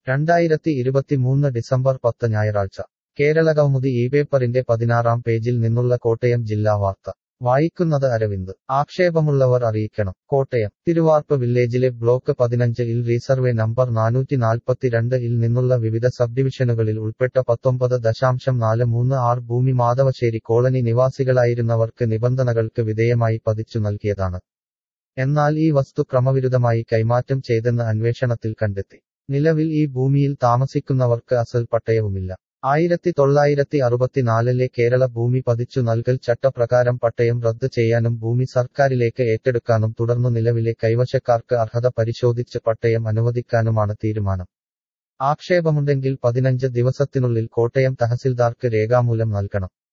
2023 December 10 ഞായറാഴ്ച കേരളകൗമുദി ഇപേപ്പറിന്റെ 16-ാം പേജിൽ നിന്നുള്ള കോട്ടയം ജില്ലാ വാർത്ത വായിക്കുന്നത് അരവിന്ദ്. ആക്ഷേപമുള്ളവർ അറിയിക്കണം. കോട്ടയം തിരുവാർപ്പ് വില്ലേജിലെ ബ്ലോക്ക് 15-ൽ റീസർവേ നമ്പർ 442-ൽ നിന്നുള്ള വിവിധ സബ്ഡിവിഷനുകളിൽ ഉൾപ്പെട്ട 19.436 ഭൂമി മാധവശ്ശേരി കോളനി നിവാസികളായിരുന്നവർക്ക് നിബന്ധനകൾക്ക് വിധേയമായി പതിച്ചു നൽകിയതാണ്. എന്നാൽ ഈ വസ്തു ക്രമവിരുദ്ധമായി കൈമാറ്റം ചെയ്തെന്ന് അന്വേഷണത്തിൽ കണ്ടെത്തി. നിലവിൽ ഈ ഭൂമിയിൽ താമസിക്കുന്നവർക്ക് അസൽ പട്ടയവുമില്ല. 1964-ലെ കേരള ഭൂമി പതിച്ചു നൽകൽ ചട്ടപ്രകാരം പട്ടയം റദ്ദ് ചെയ്യാനും ഭൂമി സർക്കാരിലേക്ക് ഏറ്റെടുക്കാനും തുടർന്നു നിലവിലെ കൈവശക്കാർക്ക് അർഹത പരിശോധിച്ച് പട്ടയം അനുവദിക്കാനുമാണ് തീരുമാനം. ആക്ഷേപമുണ്ടെങ്കിൽ 15 ദിവസത്തിനുള്ളിൽ കോട്ടയം തഹസിൽദാർക്ക് രേഖാമൂലം നൽകണം.